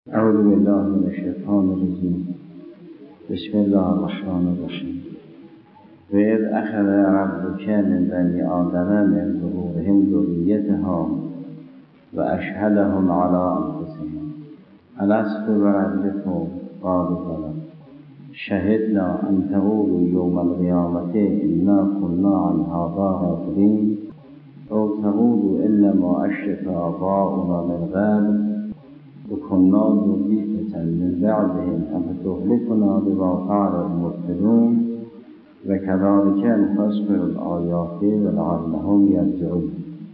اعوذ بالله من الشیطان الرجیم. بسم الله الرحمن الرحیم. و اذ اخذ ربک من بنی آدم من ظهورهم ذریتهم و اشهدهم علی انفسهم الست بربکم قالوا بلی شهدنا ان تقولوا یوم القیامة انا كنا عن هذا غافلین او تقولوا انما اشرك آباؤنا من قبل وكنا ذرية من بعدهم أفتهلكنا بما فعل المبطلون وكذلك نفصل الآيات ولعلهم يرجعون.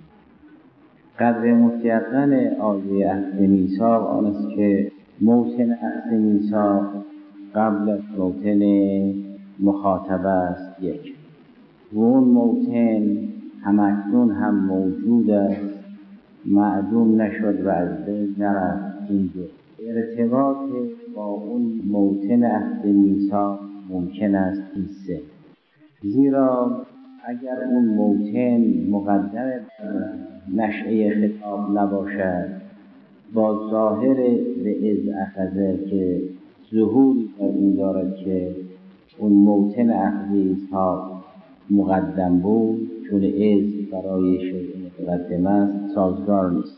قدر متیقن آیه عهد میثاق آن است که موطن عهد میثاق قبل از موطن مخاطبه است یک، و اون موطن همکنون هم موجود است، معدوم نشد و از بین نرفت. اینجا ارتباط با اون موطن عهد میثاق ممکن است این سه، زیرا اگر اون موطن مقدم نشأه خطاب نباشد با ظاهر به اذ اخذ که ظهوری در این دارد که اون موطن عهد میثاق مقدم بود، چون اذ برای شیء مقدم است سازگار نیست.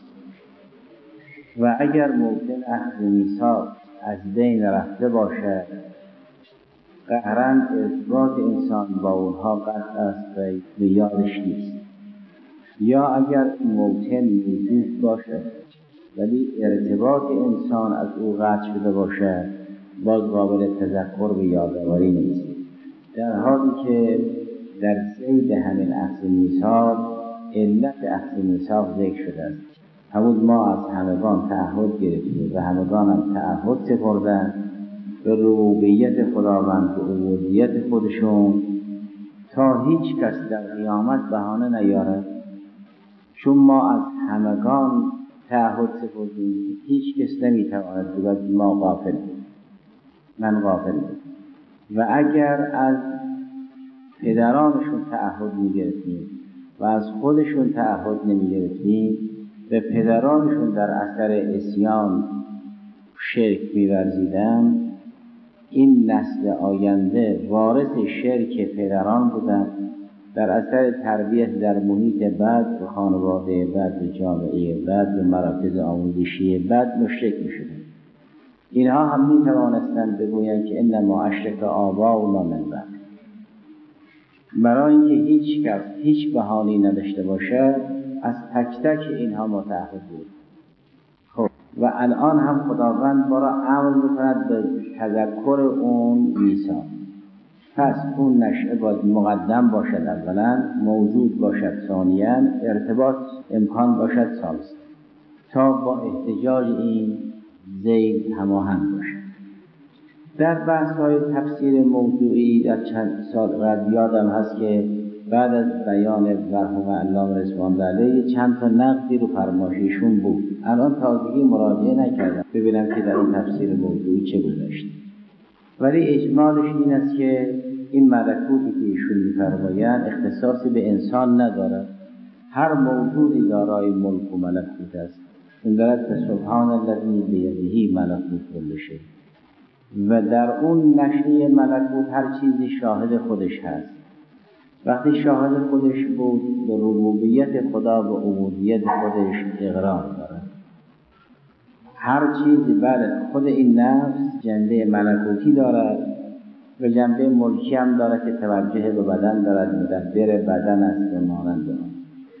و اگر موطن عهد میثاق از بین رفته باشد قهرن ارتباط انسان با اونها قطع است و به یادش نیست، یا اگر موطن موجود باشد ولی ارتباط انسان از او قطع شده باشد باز قابل تذکر به یادآوری نیست، در حالی که در ذیل همین عهد میثاق علت عهد میثاق ذکر شده است. همون ما از همگان تعهد گرفتیم و همگان هم تعهد سپردن به ربوبیت خداوند و عبودیت خودشون تا هیچ کس در قیامت بهانه نیارد، چون ما از همگان تعهد سپردیم هیچ کس نمیتواند بگوید ما غافل من غافل. و اگر از پدرانشون تعهد میگرفتیم و از خودشون تعهد نمیگرفتیم به پدرانشون در اثر عصیان شرک می‌ورزیدن، این نسل آینده وارث شرک پدران بودن، در اثر تربیت در محیط بد و خانواده بد و جامعه بد و مراکز آموزشی بد مشرک می‌شدند. اینها هم می‌توانستند بگویند که انما اشرک آباؤنا من قبل، برای اینکه هیچ کس هیچ بهانه‌ای نداشته باشد از تک تک اینها متعهد بود. خب و الان هم خداوند ما را امر می‌کند به تذکر اون میثاق. پس اون نشأه باید مقدم باشد، اولا موجود باشد، ثانیاً ارتباط امکان باشد، ثالثاً تا با احتجاج این ذیل هماهنگ باشد. در بحث‌های تفسیر موضوعی در چند سال قبل یادم هست که بعد از بیان مرحوم علامه رضوان علیه چند تا نقدی رو فرمایششون بود. الان تازگی مراجعه نکردم ببینم که در این تفسیر موضوعی چه گذاشته، ولی اجمالش این است که این ملکوتی که ایشون می‌فرمایند اختصاصی به انسان ندارد، هر موجودی دارای ملک و ملکوت است. اون دارد سبحان الذی بیده ملکوت کل شیء، و در اون نشأه ملکوت هر چیزی شاهد خودش هست. وقتی شاهد خودش بود به ربوبیت خدا و عبودیت خودش اقرار دارد. هر چیزی بله خود این نفس جنبه ملکوتی دارد و جنبه ملکی هم دارد که توجه به بدن دارد، مدبر بدن است و مانند آن.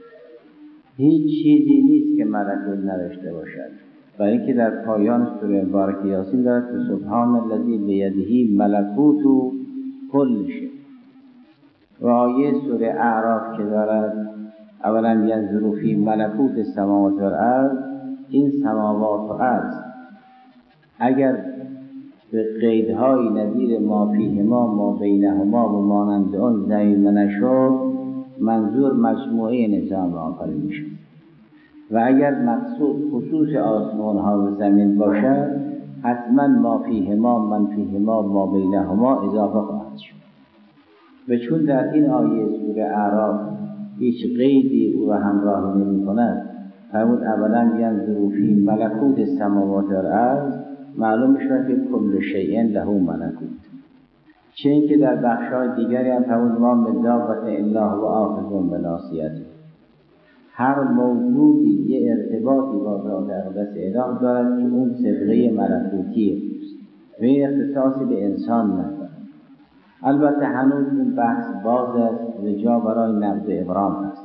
هیچ چیزی نیست که ملکوت نداشته باشد، برای اینکه در پایان سوره مبارکه یاسین دارد که سبحان الذی بیده ملکوت کل شیء، و آیه سوره اعراف که دارد اولا ینظروا فی ملکوت السماوات والارض، این سماوات و ارض اگر به قیدهای نظیر ما فیهما ما بینهما و مانند آن ضمیمه نشد منظور مجموعه نظام آفرینش شد. و اگر مقصود خصوص آسمان ها و زمین باشد حتما ما فیهما من فیهما ما بینهما اضافه خواهد شد. و چون در این آیه سوره اعراف هیچ قیدی او را همراه نمی کند فرمود اولا ینظروا فی ملکوت السماوات والارض، معلوم میشه که کل شیء له ملکوت. چه اینکه در بخش‌های دیگری هم فرمود ما من دابة الا هو آخذ بناصیته. هر موجودی یه ارتباطی با ذات اقدس الهی دارد که اون صبغه ملکوتیه و این اختصاصی به انسان ندارد. البته هنوز این بحث باز است و جا برای نقد ابرام است.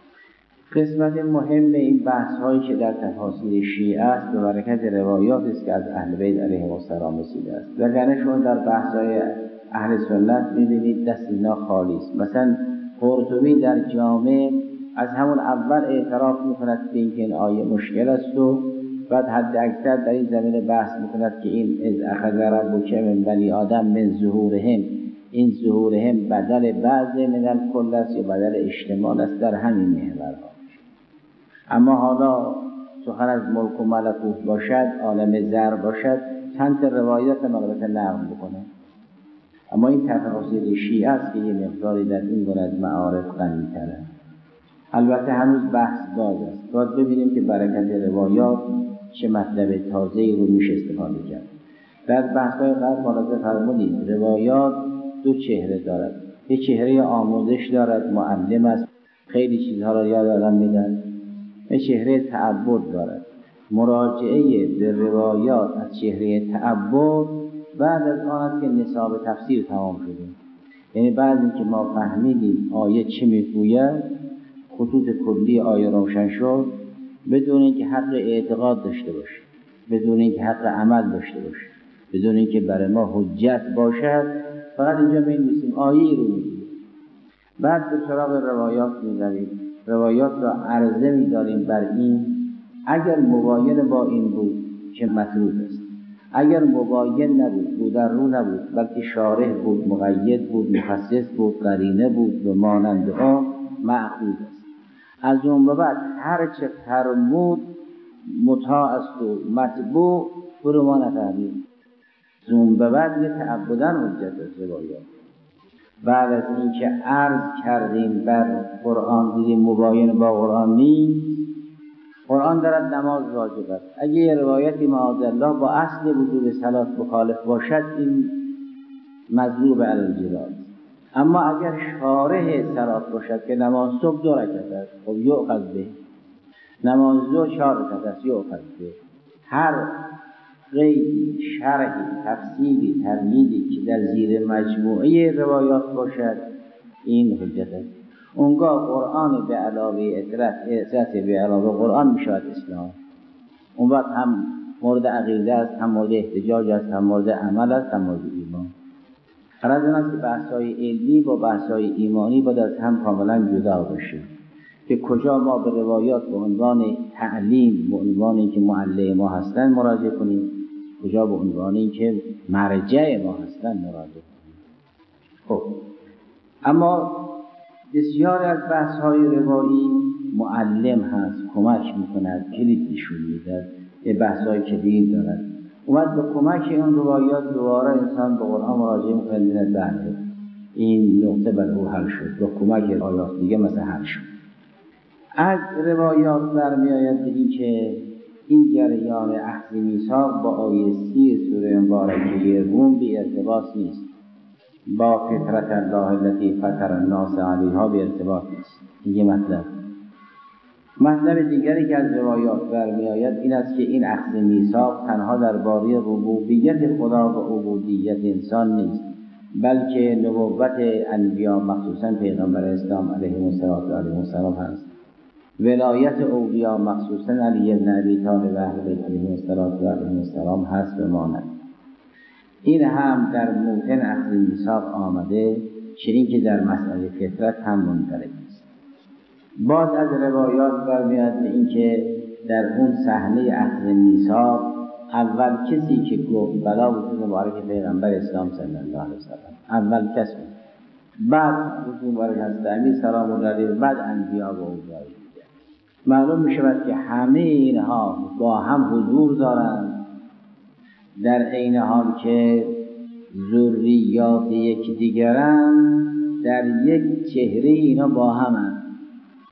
قسمت مهم این بحث هایی که در تفاسیر شیعه است به برکت روایات است که از اهل بیت علیهم السلام رسیده است. وگرنه شما در بحث های اهل سنت می‌بینید دست اینا خالی است. مثلا قرطبی در جامع از همون اول اعتراف می‌کند به اینکه این آیه مشکل است و بعد حد اکثر در این زمینه بحث می‌کند که این از اخذ ربک من بنی آدم من ظهورهم، این ظهورهم بدل بعض من الکل است یا بدل اجتماع است در همین محورها. اما حالا سخن از ملک و ملکوت باشد، عالم ذر باشد، چند روایات البته نقل بکنه. اما این تفاسیر شیعه است که یه مقداری در این گونه از معارف غنی‌تره. البته هنوز بحث باز است. باید ببینیم که برکت روایات چه مطلب تازه‌ای رو میشه استفاده کرد. در بحث‌های قبل ملاحظه فرمودید روایات دو چهره دارد. یه چهره آموزش دارد، معلم است، خیلی چیزها را یاد آدم میدن. یه چهره تعبد دارد. مراجعه به روایات از چهره تعبد بعد از آن است که نصاب تفسیر تمام شده. یعنی بعد اینکه ما فهمیدیم آیه چه میگوید، خطوط کلی آیه روشن شد، بدون اینکه حق اعتقاد داشته باشه، بدون اینکه حق عمل داشته باشه، بدون اینکه برای ما حجت باشد، فقط اینجا می‌نویسیم آیه رو میگیم. بعد به سراغ روایات می‌رویم. روایات را عرضه می‌داریم بر این اگر مباین با این بود که مطلوب است، اگر مباین نبود، رو در رو نبود، بلکه شارح بود، مقید بود، مخصص بود، قرینه بود و مانند آن، معقول است. از اون به بعد هر چه فرمود مطاع است و متبوع برو ما نفهمیم. از اون به بعد یه تعبدن حجت است روایات. بعد از این که عرض کردیم بر قرآن دیدیم مباین با قرآن نیست، قرآن دارد نماز واجب است. اگه یه روایتی معاذالله با اصل وجوب صلات مخالف باشد این مضروب علی الجدال. اما اگر شارح صلات باشد که نماز صبح 2 رکعت است، خب یؤخذ به. نماز ظهر 4 رکعت است، یؤخذ به. هر قیدی، شرحی، تفسیری، تمهیدی که در زیر مجموعه روایات باشد این حجت است. اونگاه قرآن به علاوه اطلاع به علاوه قرآن میشود اسلام. اون وقت هم مورد عقیده است، هم مورد احتجاج است، هم مورد عمل است، هم مورد ایمان. غرض این است که بحث‌های علمی با بحث‌های ایمانی باید از هم کاملا جدا باشه که کجا ما به روایات به عنوان تعلیم، به عنوان اینکه معلم ما هستن مراجعه کنیم، کجا به عنوان اینکه مرجع ما هستن مراجعه کنیم. خب اما بسیار از بحث‌های روایی معلم هست، کمک می‌کند، کلید نشون می‌دهد، یه بحث‌های کلید دارد. اومد به کمک این روایات دوباره انسان به قرآن مراجعه می‌کند، می‌بیند بله این نقطه بر او حل شد، با کمک آیات دیگه مثلا حل شد. از روایات برمی‌آید به اینکه این جریان اخذ میثاق با آیه 30 سوره مبارکه روم بی ارتباط نیست، با فطرت الله التي فطر الناس علیها به ارتباط نیست. این یه مطلب دیگری که از روایات برمی آید این است که این اخذ میثاق تنها درباره ربوبیت خدا و عبودیت انسان نیست، بلکه نبوت انبیا مخصوصا پیغمبر اسلام علیه السلام هست، ولایت اولیاء مخصوصا علی بن ابی طالب و اهل بیت علیهم السلام هست و ماند. این هم در موطن اخذ میثاق آمده، چه این که در مسئله فطرت هم منطلق است. باز از روایات برمیاد به این که در اون صحنه اخذ میثاق اول کسی که گفت بلا وجود مبارک پیغمبر اسلام صلی الله علیه وسلم، اول کسی، بعد وجود مبارک حضرت امیر سلام الله علیه، بعد انبیا و اولیاء. معلوم می شود که همه اینها با هم حضور دارند، در عین حال که ذریات یکدیگرند، در یک چهره اینا با همند.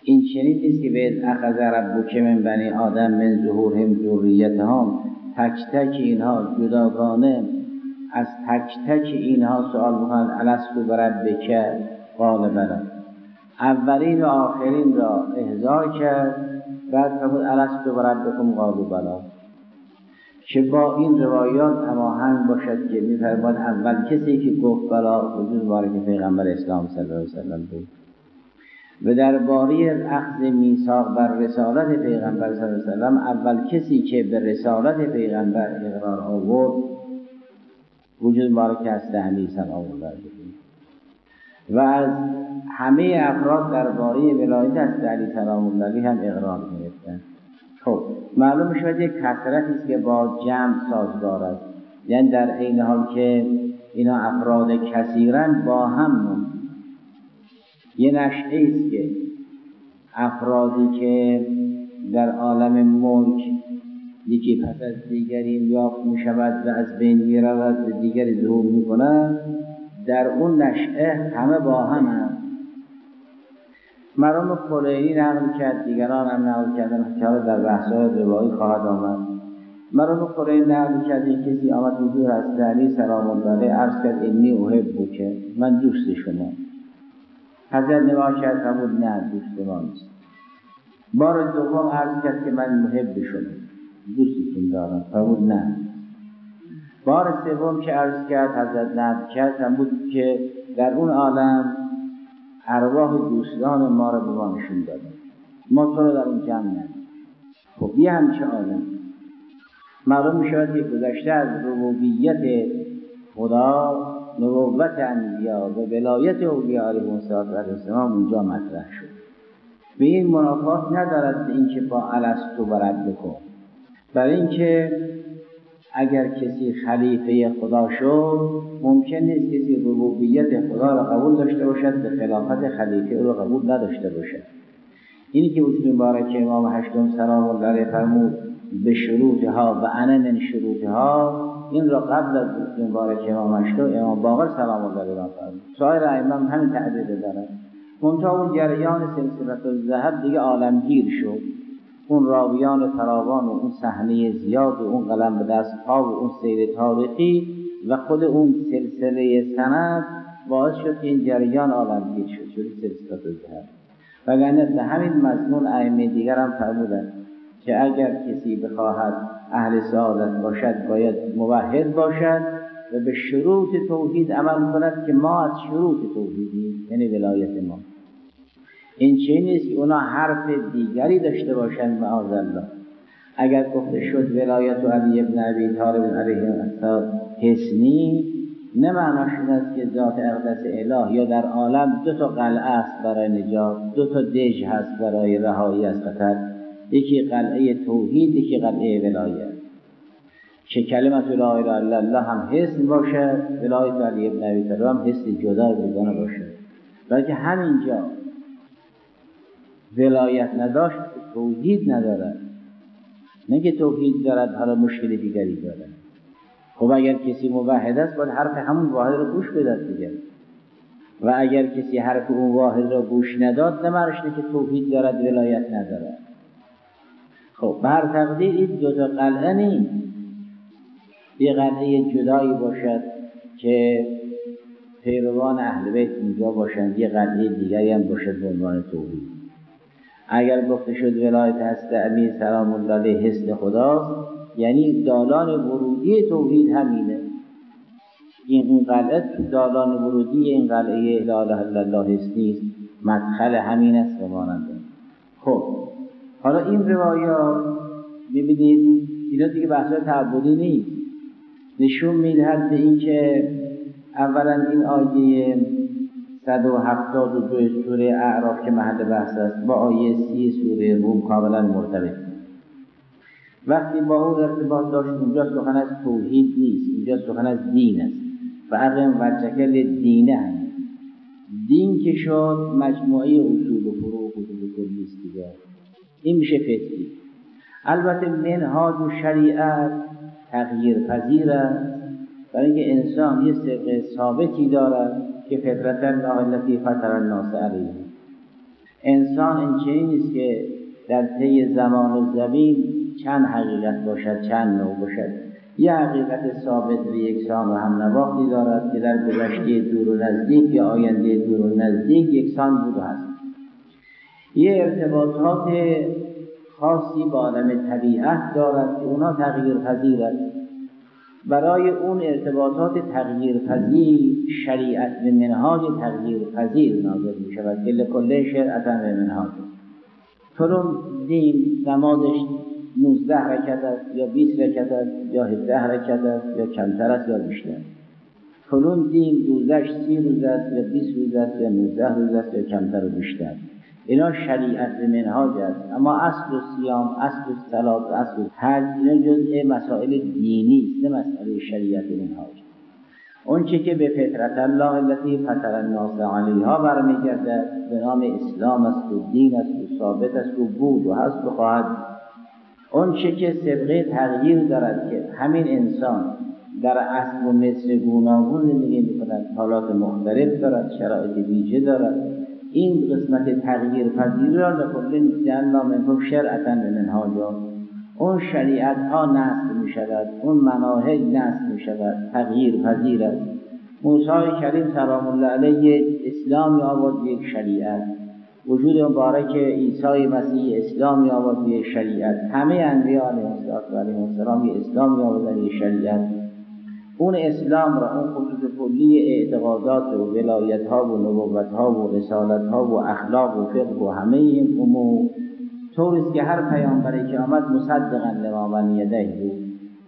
این چنین نیست که به اخذ ربک من بنی آدم من ظهورهم ذریتهم، تک تک اینها جداگانه از تک تک اینها سوال میکنند الستو بربک قال بلی. اولین و آخرین را احضار کرد، بعد فرمود الستو بربکم قالوا بلی، که با این روایات هماهنگ باشد که می‌فرماید اول کسی که گفت بلا حضور مبارک پیغمبر اسلام صلی الله علیه و سلم بود. و درباره اخذ میثاق بر رسالت پیغمبر صلی الله علیه و سلم، اول کسی که به رسالت پیغمبر اقرار آورد وجود مبارک است علی سلام الله علیه، و از همه افراد درباره ولایت است علی سلام الله علیه هم اقرار گرفتند. خب معلوم شد یک کثرتی است که با جمع سازگار است، یعنی در عین حال که اینا افراد کثیرند با هم یه نشئه است که افرادی که در عالم ملک یکی پس از دیگری یافت می شود و از بین می رود و دیگری ظهور می کند، در اون نشئه همه با هم هست. مرحوم کلینی نقل کرد، دیگران هم نقل کردن که در بحث‌های روایی خواهد آمد. مرحوم کلینی نقل کرد این کسی آمد حضور حضرت علی سلام الله علیه عرض کرد انی احبک، من دوست شما. حضرت نگاه کرد فرمود نه دوست ما نیست. بار دوم عرض کرد که من محب شما، دوستتون دارم، فرمود نه. بار سوم که عرض کرد حضرت نقل کرد فرمود که در اون عالم ارواح دوستان ما را به ما نشون داده، ما تو رو در اون جمع ندید. خب یه همچه عالم معلوم می شود که گذشته از ربوبیت خدا، نبوت انبیا و ولایت اولیاء علیهم السلام اونجا مطرح شد. به این منافات ندارد به اینکه با الستو بربکم، برای اینکه اگر کسی خلیفه خدا شد ممکن نیست کسی ربوبیت خدا را قبول داشته باشد به خلافت خلیفه او را قبول نداشته باشد. اینی که حضور مبارک امام هشتم سلام الله علیه فرمود به شروطها و انا من شروطها، این را قبل از حضور مبارک امام هشتم امام باقر سلام الله علیه فرمود. سایر ائمه همین تعبیر دارند. منتها اون جریان سلسله الذهب دیگه عالمگیر شد، اون راویان فراوان و اون صحنه زیاد و اون قلم به دست ها و اون سیر تاریخی و خود اون سلسله سند باعث شد که این جریان عالمگیر شد سلسله الذهب. وگرنه به همین مضمون ائمه دیگر هم فرمودند که اگر کسی بخواهد اهل سعادت باشد باید موحد باشد و به شروط توحید عمل کند که ما از شروط توحیدیم، یعنی ولایت ما. این چه نیست که اونا حرف دیگری داشته باشند معاذالله. اگر گفته شد ولایت علی ابن ابی طالب علیه السلام حسنی، نه معناش این است که ذات اقدس اله یا در عالم دو تا قلعه است برای نجات، دو تا دژ هست برای رهایی از خطر، یکی قلعه توحید، یکی قلعه ولایت. که کلمت لا اله الا الله هم حسن باشد، ولایت علی ابن ابی طالب هم حسن جدا بیگانه باشد. بلکه همینجا ولایت نداشت توحید ندارد، نه که توحید دارد حالا مشکل دیگری دارد. خب اگر کسی موحد است باید حرف همون واحد رو گوش بداد دیگر، و اگر کسی حرف اون واحد رو گوش نداد نمارشنه که توحید دارد ولایت ندارد. خب بر تقدیر این دو تا قلعه نیست، یه قلعه جدایی باشد که پیروان اهل بیت اونجا باشند، یه قلعه دیگری هم باشد به عنوان توحید. اگر گفته شد ولایت هست علی سلام الله علیه حسن خداست، یعنی دالان ورودی توحید همینه. این قلعه دالان ورودی این قلعه لا اله الا الله حسنی است، مدخل همین است و ماننده. خب حالا این روایات ببینید اینا دیگه بحث تعبدی نیست، نشون میدهد به این که اولا این آیه 172 سوره اعراف که محل بحث است با آیه 30 سوره روم کاملا مرتبط. وقتی با اون ارتباط داشت اونجا سخن از توحید نیست، اونجا سخن از دین است. و اقیم وجهک دینه هم دین که شد مجموعه اصول و فروع و کتب کلی است دیگه، این میشه فطری. البته منهاج و شریعت تغییر پذیر است، برای اینکه انسان یه صدق ثابتی دارد که فطرت الله التي فطر الناس علیه. انسان این چنین نیست که در طی زمان و زمین چند حقیقت باشد، چند نوع باشد. یه حقیقت ثابت و یکسان و هم نواختی دارد که در گذشته دور و نزدیک یا آینده دور و نزدیک یکسان بود و هست. یه ارتباطات خاصی با عالم طبیعت دارد که اونا تغییر پذیر است. برای اون ارتباطات تغییر پذیر شریعت و منهاج تغییر پذیر نازل می شود که لکل شرعة و منهاج. فلان دین نمازش 19 رکعت است یا 20 رکعت است یا 17 رکعت است یا کمتر است یا بیشتر. فلان دین روزش 30 روز است یا 20 روز است یا 19 روز است یا کمتر و بیشتر. اینا شریعت و منهاج است. اما اصل الصیام، اصل الصلاة، اصل الحج اینا جزء مسائل دینی است، نه مسئله شریعت و منهاج. اون چه که به فطرت الله التي فطر الناس علیها برمیگردد به نام اسلام است و دین است و ثابت است و بود و هست و خواهد. اون چه که سابقه تغییر دارد که همین انسان در اصل و مثل گوناگون زندگی می‌کند، حالات مختلف دارد، شرایط ویژه دارد. این قسمت تغییر پذیر را لکل جعلنا منکم شرعة و منهاجا. اون شریعت ها نسخ می شود، اون مناهج نسخ می شود، تغییر پذیر است. موسی کریم سلام الله علیه اسلامی آورد یک شریعت، وجود مبارک عیسی مسیح اسلامی آورد یک شریعت، همه انبیاء علیهم السلام اسلامی آورد یک شریعت. اون اسلام را، اون خطوط کلی اعتقادات و ولایت ها و نبوت ها و رسالت ها و اخلاق و فقه و همه این امور طوریست که هر پیامبری که آمد مصدقا لما بین یدیه بود.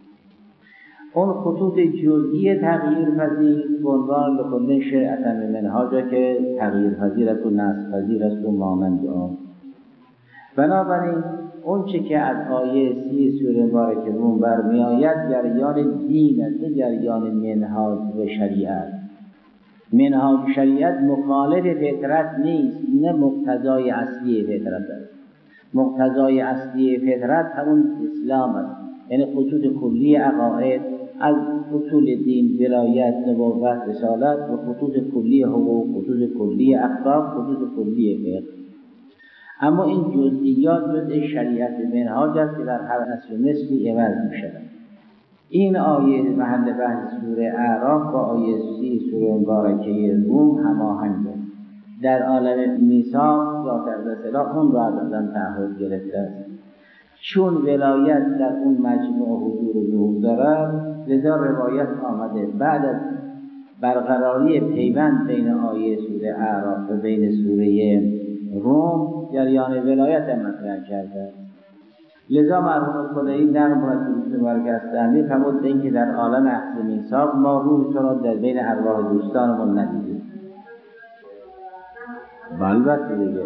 اون خطوط جزئی تغییر پذیر به عنوان لکل شرعة و منهاجا که تغییر پذیر است و نسخ پذیر است و مانند آن. بنابراین اون چه که از آیه 30 سوره مبارکه روم برمی آید جریان دین است، نه جریان منهاج و شریعت. منهاج شریعت مخالف فطرت نیست، نه مقتضای اصلی فطرت است. مقتضای اصلی فطرت همون اسلام است، یعنی خطوط کلی عقاید از اصول دین، ولایت، نبوت، رسالت و خطوط کلی حقوق، خطوط کلی اخلاق، خطوط کلی فقه. اما این جزئیات جزء شریعت منهاج است که در هر اصل و مثلی عوض می شود. این آیه محل بحث سوره اعراف با آیه 30 سوره مبارکه روم هماهنگ است. در عالم میثاق ذات الاصطلاح اون را از آن تعهد گرفته است. چون ولایت در اون مجموع حضور و ظهور دارد، لذا روایت آمده بعد از برقراری پیوند بین آیه سوره اعراف و بین سوره روم جریان ولایت مطرح کرده. لذا مرحوم خدایی در مرتبط مبارک استعمی فرمود این که در عالم اهل میثاق ما روح تو را در بین ارواح دوستانمون ندیدیم. البته دیگه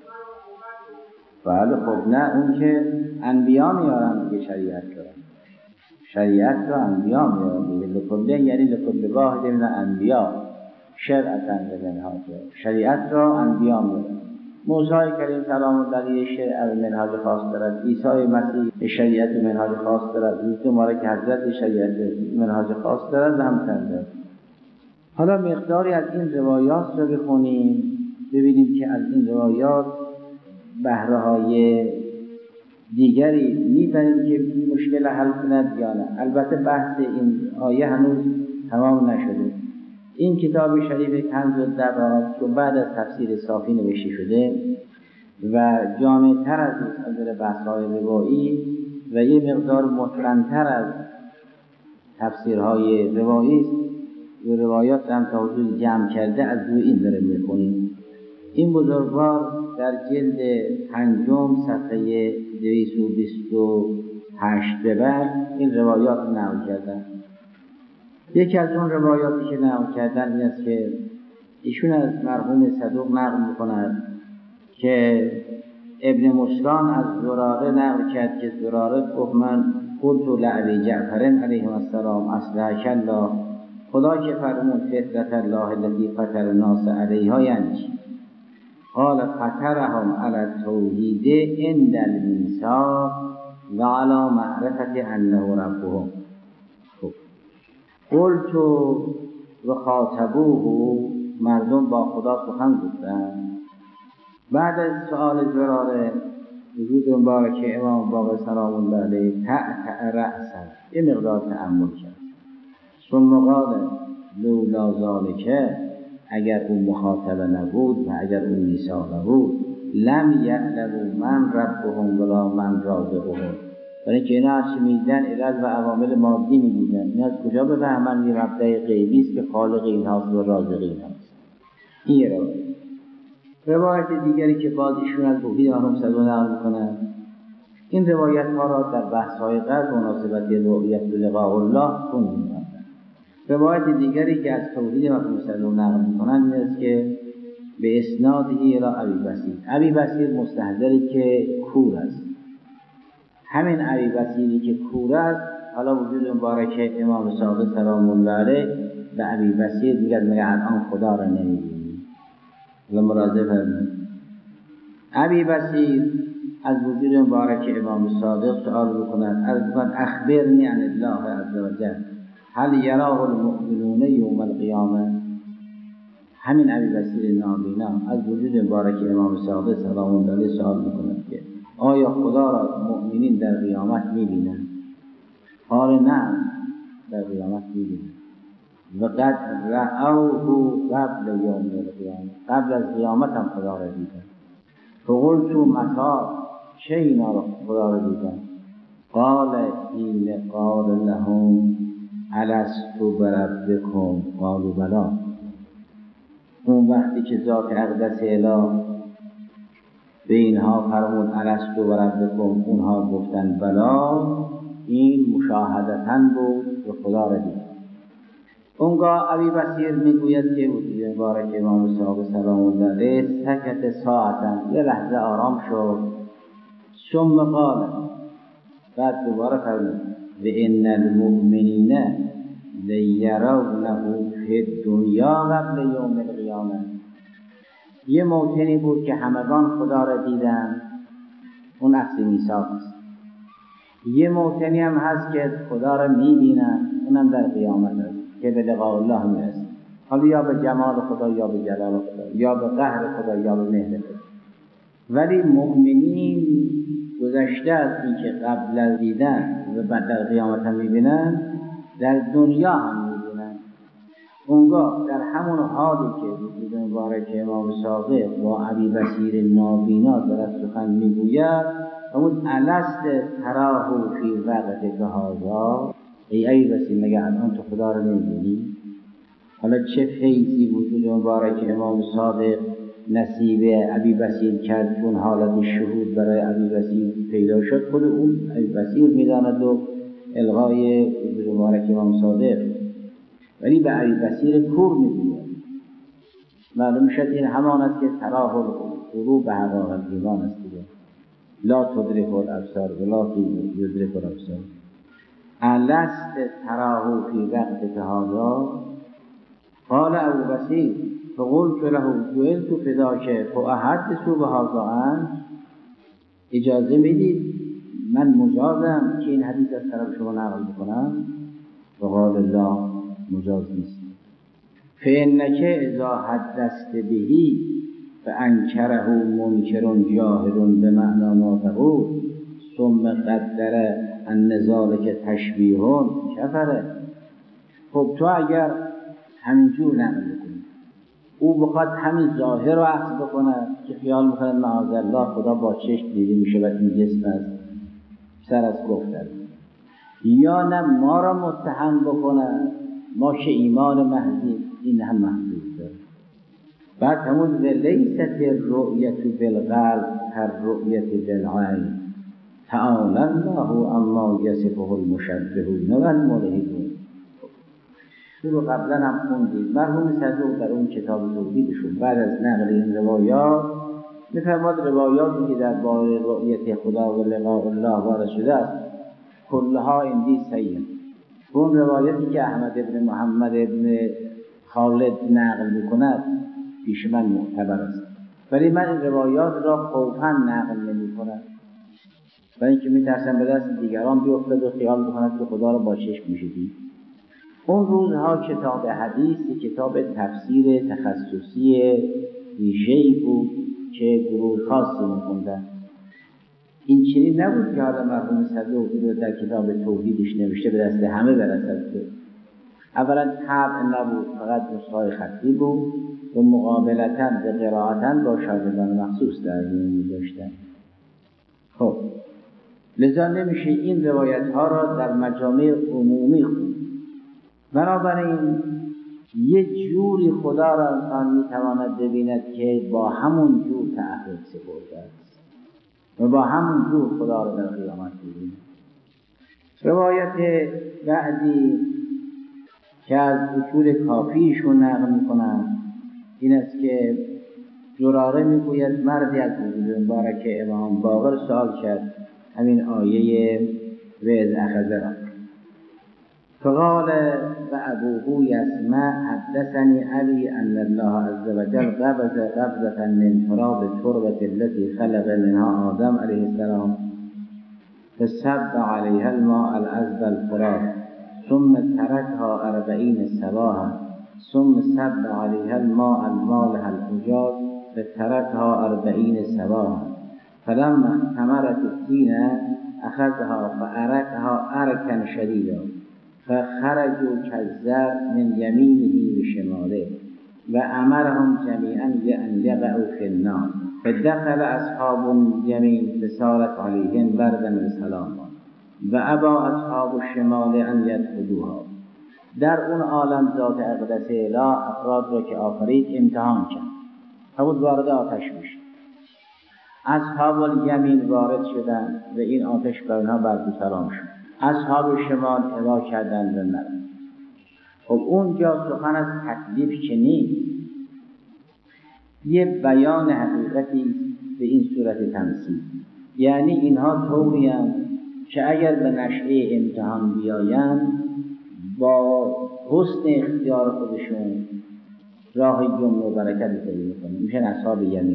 بله خب نه، اون که انبیا میارن دیگه شریعت رو، شریعت رو انبیا میارن دیگه. لکله یعنی لکل واحد من انبیا شرعة و منهاج، شریعت رو انبیا میارن. موسی کریم سلام الله علیه شرع و منهاج خاص دارد، عیسی مسیح شریعت و منهاج خاص دارد، روز مبارک حضرت شریعت و منهاج خاص دارد و همچنین. حالا مقداری از این روایات رو بخونیم ببینیم که از این روایات بهره‌های دیگری می‌بریم که مشکل حل کند یا نه. البته بحث این آیه هنوز تمام نشده. این کتاب شریف کنز الدرر که بعد از تفسیر صافی نوشته شده و جامع‌تر از نظر بحث‌های روایی و یه مقدار متقن‌تر از تفسیرهای روایی است و روایات هم تا حدود جمع کرده از روی این داره می‌خونیم. این بزرگوار در جلد 5 صفحه 228 به بعد این روایات نقل کردن. یکی از اون روایاتی که نقل کردن این است که ایشون از مرحوم صدوق نقل می‌کند که ابن مسکان از زراره نقل کرد که زراره گفت من قلت لعبی جعفر علیه السلام اصلحک الله، خدا که فرمود فطرت الله التي فطر الناس علیها یعنی چی؟ قال فطرهم علی التوحید عند المیثاق و علی معرفت انه ربهم. قلت و خاطبوه، مردم با خدا سخن گفتند. بعد از سؤال زراره وجود مبارک امام باقر سلام الله علیه تعتع رأسا یه مقدار تأمل کرد. ثم قال لولا ذالک، اگر اون مخاطبه نبود و اگر اون نیسا نبود، لم یعلموا من ربهم ولا من رازقهم، برای اینکه اینا هرچی میدیدن علل و عوامل مادی میدیدن، این از کجا بفهمن یه مبدأ غیبی است که خالق اینهاست و رازق اینهاست. این یه روایت دیگری که باز ایشون از توحید مرحوم صدوق نقل میکنن، این روایت ها را در بحث های قبل مناسبت رؤیت لقاء الله خوندیم. روایت دیگری که از توحید مرحوم صدوق نقل میکنن این است که به اسنادی الی ابی بصیر، ابی بصیر مستحضری که کور است. همین ابی بصیری که کور است، حالا وجود مبارک امام صادق سلام الله علیه به ابی بصیر میگه مگه الان خدا را نمیبینی؟ و مراجعه فرمود. ابی بصیر از وجود مبارک امام صادق سؤال بکند، اخبرنی عن الله عز وجل هل یراه المؤمنون یوم القیامه. همین ابی بصیر نابینا از وجود مبارک امام صادق سلام الله علیه سؤال میکند که آیا خدا را مؤمنین در قیامت میبینند؟ قال نه، در قیامت میبینند. و قد رأوه قبل یوم القیامه، قبل از قیامت هم خدا را دیدن. فقلت متی، چه اینا را خدا را دیدن؟ قال این قال لهم الست بربکم قالوا بلی. اون وقتی که ذات اقدس اله به اینها فرمود الست بربکم، اونها گفتن بلا، این مشاهدتاً بود و خدا را دید. اونگاه ابی بصیر میگوید که وجود مبارک امام صادق سلام الله علیه سکت ساعتا، یه لحظه آرام شد. ثم قال، بعد دوباره فرمود و ان المؤمنین لیرونه فی الدنیا قبل یوم القیامه. یه موطنی بود که همگان خدا را دیدن، اون اصل میثاق است. یه موطنی هم هست که خدا را میبینن، اونم در قیامت است که به لقاء الله میرسه. حالا یا به جمال خدا یا به جلال خدا، یا به قهر خدا یا به مهر خدا. ولی مؤمنین گذشته از این که قبل از دیدن و بعد در قیامت هم میبینن، در دنیا هم میبینن. اونگاه در همون حالی که وجود مبارک امام صادق با ابی بصیر نابینا دارد سخن میگوید، اون الست تراه فی وقت هذا، ای بصیر مگه الان تو خدا رو نمیبینی؟ حالا چه فیضی وجود مبارک امام صادق نصیب ابی بصیر کرد، چون حالت شهود برای ابی بصیر پیدا شد، خود اون ابی بصیر میداند و الغای وجود مبارک امام صادق، ولی به ابی بصیر کور میگوید. معلوم شد این همان است که تراه القلوب به حقایق ایمان است دیگه. لا تدرک الابصار ولا یدرک الابصار. الست تراه فی وقت هذا قال ابو بصیر فقلت له جئلت فداک فاحدث بهذا عنه. اجازه میدید من مجازم که این حدیث از طرف شما نقل بکنم؟ فقال لا، مجاز نیست. فانک اذا حدثت بهی فانکره منکر جاهل بمعنی ما تقول ثم قدر ان ذلک تشبیه کفره. خب تو اگر همینجور نقل بکنی، او بخواد همین ظاهر رو عکس بکنه که خیال میکنه معاذالله خدا با چشم دیده میشه و این جسم است، سر از گفتن، یا نه ما را متهم بکنه ما که ایمان محضی، این هم محضوب داره. بعد همون لیست الرؤیت بالقلب كالرؤیت بالعین تعالی الله اما یصفه المشبهون والملحدون. رو قبلا هم خوندید. مرحوم صدوق در اون کتاب توحیدشون بعد از نقل این روایات می‌فرماد روایاتی که درباره رؤیت خدا و لقاء الله وارد شده است کلها اندی صحیح. اون روایتی که احمد ابن محمد ابن خالد نقل می‌کند پیش من معتبر است، ولی من این روایات را خوفاً نقل نمی‌کنم، برای اینکه می‌ترسم به دست دیگران بیفتد و خیال بکند که خدا را با چشم میشه دید. اون روزها کتاب حدیث کتاب تفسیر تخصصی ویژه‌ای بود که گروه خاصی می‌خوندن. این چنین نبود که حالا مرحوم صدوقی رو در کتاب توحیدش نوشته به دست همه برسد. اولا طبع نبود، فقط نسخه‌های خطی بود و مقابلتاً و قرائتاً با شاگردان مخصوص در میون داشتن. خب لذا نمیشه این روایت ها را در مجامع عمومی خوند. بنابراین یک جوری خدا را انسان میتواند ببیند که با همون جور تعهد سپرده است و با همون جور خدا را در قیامت ببیند. روایت بعدی که از اصول کافیشون نقل میکنن این است که زراره میگوید مردی از وجود مبارک امام باقر سوال کرد همین آیه وَإِذْ أَخَذَ رَبُّكَ فقال وأبوه يسمع حدثني أبي أن الله عز وجل قبض قبضة من تراب التربة التي خلق منها آدم عليه السلام فصب عليها الماء العذب الفرات ثم تركها 40 صباحا ثم صب عليها الماء المالح الأجاج فتركها 40 صباحا فلما اختمرت الطين أخذها فأركها أركا شديدا فخرجوا كالزر من يمينه وشماله وأمرهم جميعا أن يقعوا في النار فدخل أصحاب اليمين فصارت عليهم بردا وسلاما وأبى أصحاب الشمال أن يدخلوها. در اون عالم ذات اقدس اله افراد را که آفرید امتحان کرد تا بود وارد آتش بشه. اصحاب الیمین وارد شدند و این آتش بر آنها برد سلام شد. اصحاب شمال ابا کردند و نرفت. خب اونجا سخن از تکلیف که نیست، یه بیان حقیقتی به این صورت تمثیل. یعنی اینها طوریم که اگر به نشأه امتحان بیایند با حسن اختیار خودشون راه جمع و برکت پیدا میکنند، میشن اصحاب یمین.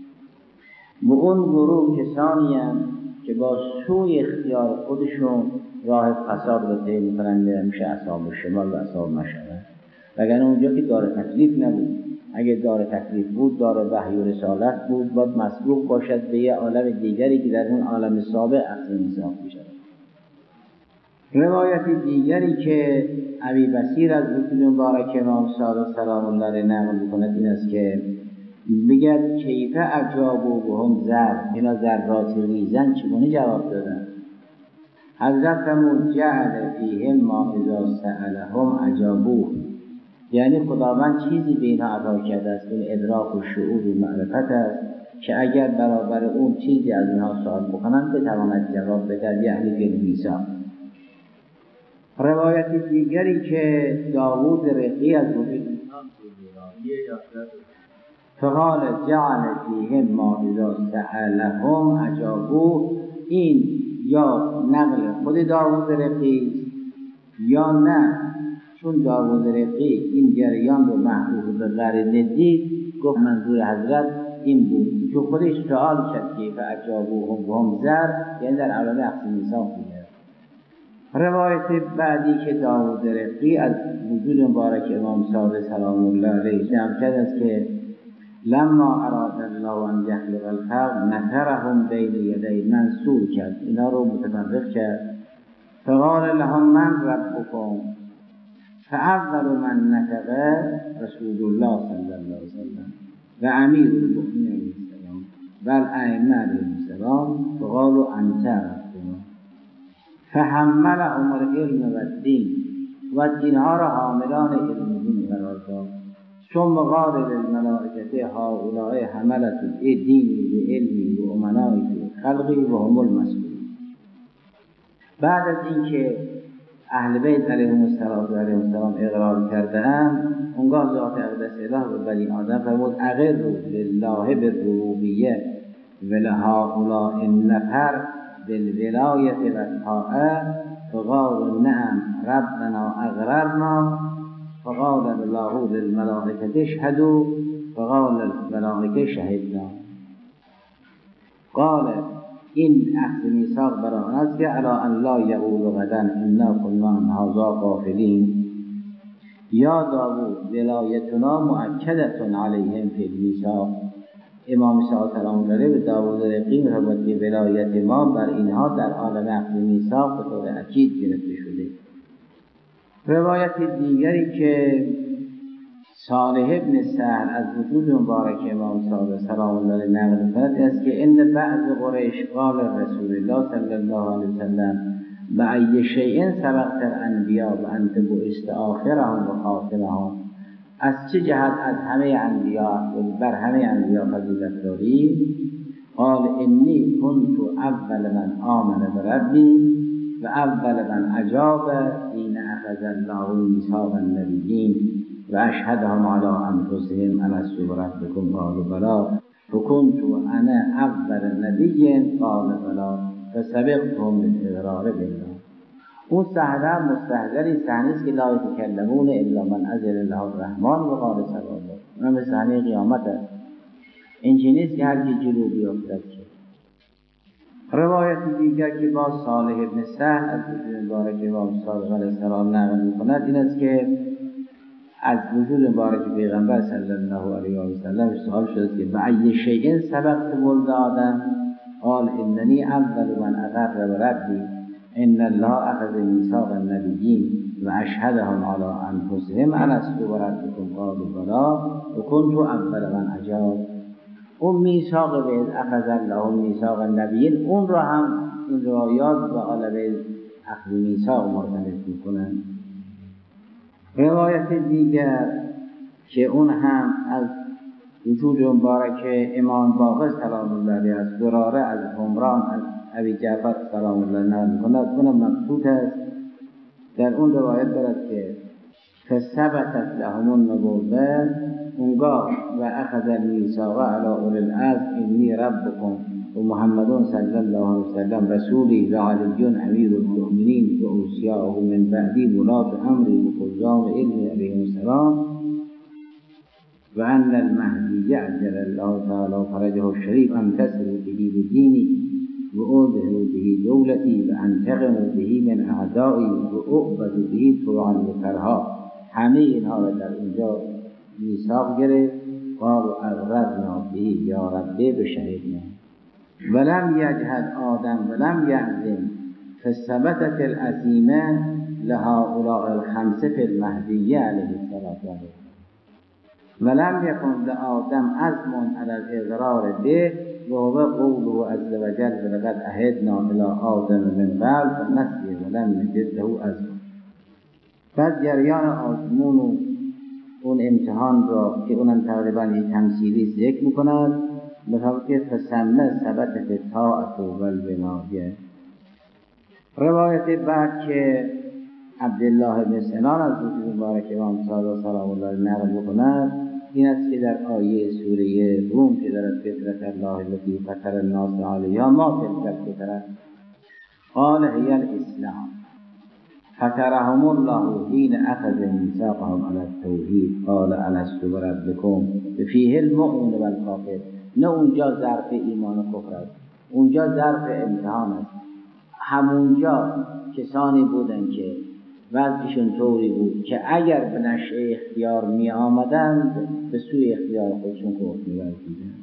و اون گروه کسانی هستند که با سوی اختیار خودشون راه فساد رو طی میکنند، میشه اصحاب شمال و اصحاب مشعله. وگرنه اونجا که دار تکلیف نبود. اگه دار تکلیف بود، دار وحی و رسالت بود، باید مسبوق باشد به یه عالم دیگری که در اون عالم سابق اصل میساخت میشد. روایت دیگری که ابی بصیر از وجود مبارک امام صادق سلام الله علیه نقل میکند این است که بگد کیف اجابوا بهم ذر، اینا ذرات ریزن چگونه جواب دادن؟ حضرت فرمود جعل فیهم ما اذا سألهم اجابوه، یعنی خداوند چیزی به اینها عطا کرده است، اون ادراک و شعور و معرفت است که اگر برابر اون چیزی از اینها سوال بکنند بتواند جواب بدهد، یعنی فی المیثاق. روایت دیگری که داوود رقی از وجود فقال جعل فیهم ما اذا سألهم اجابوه، این یا نقل خود داوود رقی یا نه، چون داوود رقی این جریان رو محبوب به قرینه دید گفت منظور حضرت این بود، چون خودش سوال کرد که فاجابوهم بهم ذر، یعنی در عالم اقصی میثاق بوده. روایت بعدی که داوود رقی از وجود مبارک امام صادق سلام الله علیه نقل کرده است که لما اراد الله ان یخلق الخلق نکرهم بین یدی، منصور کرد، اینا رو متفرق کرد. فقال لهم من ربکم، فاول من نطق رسول الله صلی الله علیه وسلم و امیر المؤمنین علیه السلام و الائمه علیهم السلام فقالوا انت ربنا فحملهم العلم و الدین، و دینها را حاملان علم و دین قرار داد. ثم قال للملائکه هؤلاء حملة الدین بعلمی و امنای خلقی و هم المسئولون. بعد از اینکه اهل بیت علیهم السلام اقرار کرده‌اند، اونگاه ذات اقدس اله به بنی آدم فرمود اقر لله بالربوبیه و لهؤلاء النفر بالولایت و الطاعه فقالوا نعم ربنا اقررنا فقال الله للملائکه اشهدوا فقال الملائکه شهدنا. قال این اخذ میثاق بر آن است که الا ان لا یقول غدا انا كنا عن هذا غافلین. یا داوود ولایتنا مؤکدة علیهم فی المیثاق، امام صادق سلام الله علیه به داوود رقیم فرمود که ولایت ما بر اینها در عالم عقد میثاق به طور اکید گرفته شده. روایت دیگری که صالح ابن سهل از وجود مبارک امام صادق سلام الله علیه نقل می‌کند است که ان بعض قریش قال رسول الله صلی الله علیه وسلم بأی شیء سبقت الانبیاء و انت بعثت آخرهم و خاتمهم. از چه جهت از همه انبیا بر همه انبیا فضیلت داری؟ قال انی كنت اول من آمن بربی و اول من اجاب حین اخذ الله میثاق النبیین و اشهدهم علی انفسهم الست بربکم قالوا بلی فکنت انا اول نبی قال بلی فسبقتهم بالاقرار بالله. اون صحنه مستحضری صحنه است که لا یتکلمون الا من اذن له الرحمن و قال سلام. اون به صحنه قیامت است. این نیست که هر کی جلو بیافتد. روایت دیگر که با صالح ابن سهل از وجود مبارک امام صادق علیه السلام نقل می‌کند این است که از وجود مبارک پیغمبر صلی الله علیه و سلم سوال شد که بأی شیء سبقت ولد آدم؟ قال اننی اول من اقر بربی ان الله اخذ میثاق النبیین و اشهدهم علی انفسهم الست بربکم قالوا بلی و کنت اول من اجاب. اون میثاق به اخذ الله میثاق النبیین اون را هم این روایات و عالم اخذ میثاق مرتبط میکنند. روایت دیگر که اون هم از وجود مبارک امام باقر سلام الله علیه از دراره از عمران از ابی جعفر سلام الله علیه میکند اونم مبسوط است. در اون روایت دارد که فثبتت لهم النبوة اونگاه و اخذ المیثاق علی اولی العزم انی ربکم و محمد صلی الله علیه وسلم رسولی و علی امیر المؤمنین و اوصیاءه من بعدی ولاة امری و خزام علم علیهم السلام و ان المهدی عجل الله تعالی فرجه الشریف انتصر به بدینی و اظهر به دولتی و انتقم به من اعدایی و اعبد به طوعا و کرها. همه اینها را در اونجا میثاق گرفت. قال اقررنا به یا ربی بشهدنا ولم یجهد آدم ولم یعزم فثبتت العزیمه لهؤلاء الخمسه فی المهدی علیه السلام ولم یکن لآدم عزم علی الاقرار به و هو قوله عز وجل ولقد عهدنا الی آدم من قبل فنسی ولم نجد له عزم. بعد جریان آزمون و اون امتحان را که اونم تقریبا این تمثیلی ذکر میکند مثلا که فسمه ثبتت طاعت و البنایه. روایت بعد که عبدالله بن سنان از وجود مبارک امام صادق سلام الله علیه نقل میکند این است که در آیه سوره روم که دارد فطرت الله التي فطر الناس علیها ما تلک الفطرة قال هی الاسلام فطرهم الله حين اخذ میثاقهم علی التوحید قال الست بربکم فیه المؤمن و الکافر. نه اونجا ظرف ایمان و کفر است، اونجا ظرف امتحان است. همونجا کسانی بودند که وضعشون طوری بود که اگر به نشأه اختیار می آمدند به سوی اختیار خودشون کفر می ورزیدند.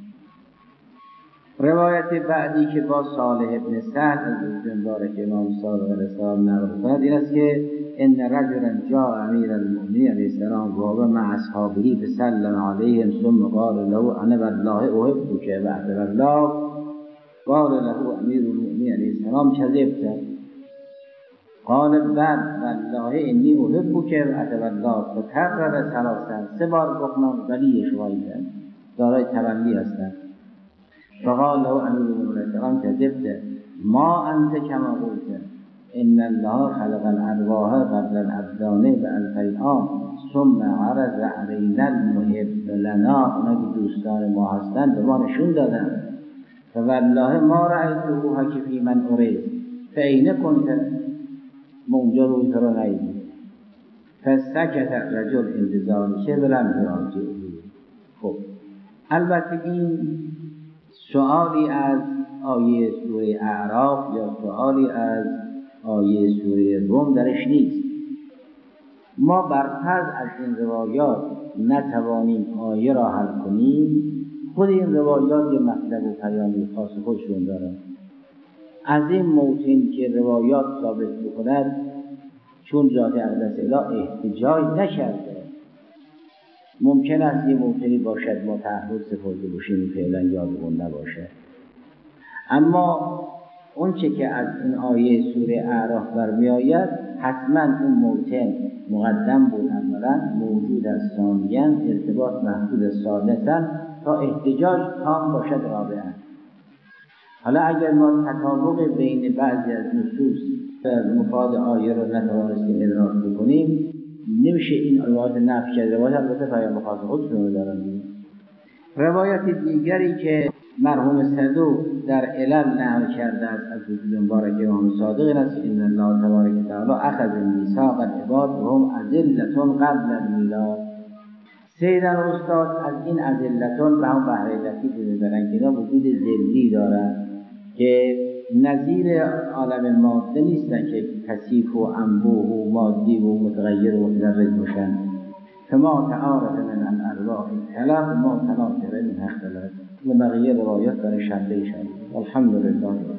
روایت بعدی که با صالح ابن سهل از وجود مبارک امام صادق علیه السلام نقل می‌کند این است که ان رجلا جاء امیر المؤمنین علیه السلام و هو مع اصحابه فسلم علیهم ثم قال له انا والله احبک بعد الله قال له امیر المؤمنین علیه السلام کذبت قال بل والله انی احبک بعد الله فتكرر ثلاثا. سه بار گفتم ولی شوایی کرد دارای تولی هستند. فقال له امیر المؤمنین علیه السلام کذبت ما انت کما قلت ان الله خلق الارواح قبل الابدان و الفیئام ثم عرض علینا المحب لنا. اونا که دوستان ما هستند به ما نشون دادن. فوالله ما رأیته حکی فی من ارید فاین کنت اونجا روی تو را ندیدی. فسکت الرجل انتظار شبرا براجعه. خب البته این سؤالی از آیه سوره اعراف یا سؤالی از آیه سوره روم درش نیست. ما برفرض از این روایات نتوانیم آیه را حل کنیم، خود این روایات یه مطلب و پیامی خاص خودشون دارن. از این موطن که روایات ثابت بکند چون ذات اقدس اله احتجاج نکرده. ممکن است یه موطنی باشد ما تعهد سپرده باشیم فعلا یادمون نباشه، اما اون چه که از این آیه سوره اعراف برمی آید حتما اون موطن مقدم بود اولا، موجود از ثانیاً، ارتباط محدود از ثالثاً، تا احتجاج تام باشد رابعاً. حالا اگر ما تطابق بین بعضی از نصوص مفاد آیه رو نتوانستیم ادراک بکنیم نمیشه این روایات نفی کرد. روایات البته پیام خاص خودشون رو دارن. روایت دیگری که مرحوم صدوق در علل نقل کرده است از وجود مبارک امام صادق این است: ان الله تبارک و تعالی اخذ میثاق العباد و هم اذلة قبل المیلاد. سیدن استاد از این اذلتون به هم بهره لطیف میبرن که اینا وجود ذلی دارن که نظیر عالم ماده نیستن که کثیف و انبوه و مادی و متغیر و متدرج باشن. فما تعارف من الارواح اختلاف ما تناثر من اختلاف. و بقیه روایات برای شرطه شد. الحمدلله.